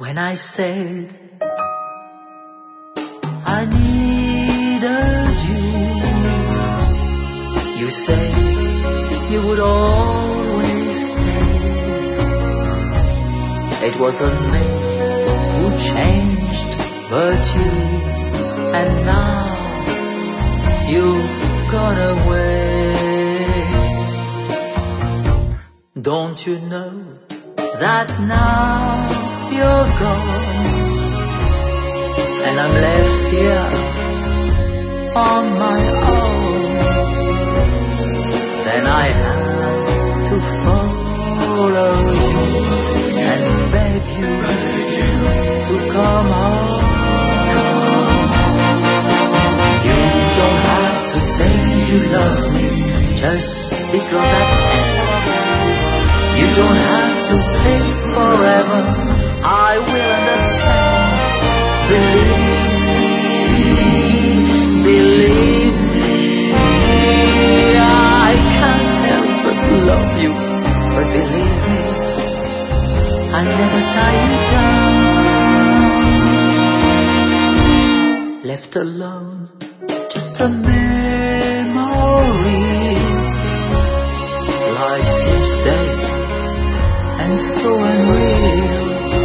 When I said I needed you, you said you would always stay. It wasn't me who changed, but you, and now you've gone away. Don't you know that now you're gone, and I'm left here on my own? Then I had to follow you and beg you to come home. You don't have to say you love me just because I can't. You don't have to stay forever, I will understand. Believe me, I can't help but love you. But believe me, I'll never tie you down. Left alone, just a memory. Life seems dead and so unreal.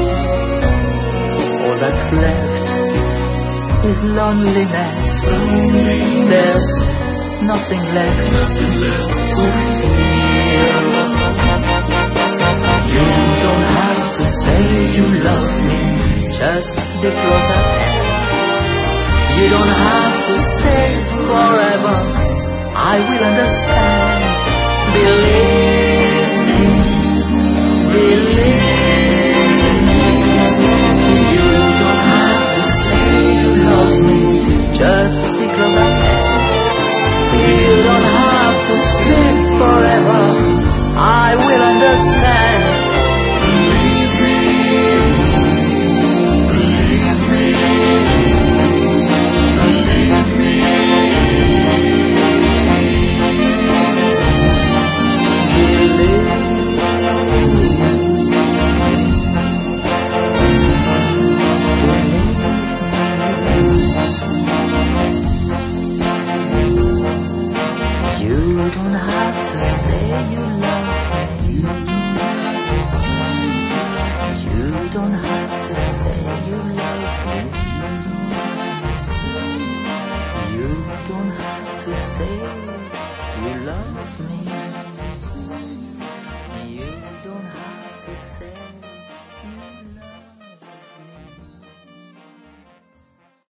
All that's left is loneliness. There's nothing left to feel. You don't have to say you love me just because I can't. You don't have to stay forever, I will understand. Believe me, believe me.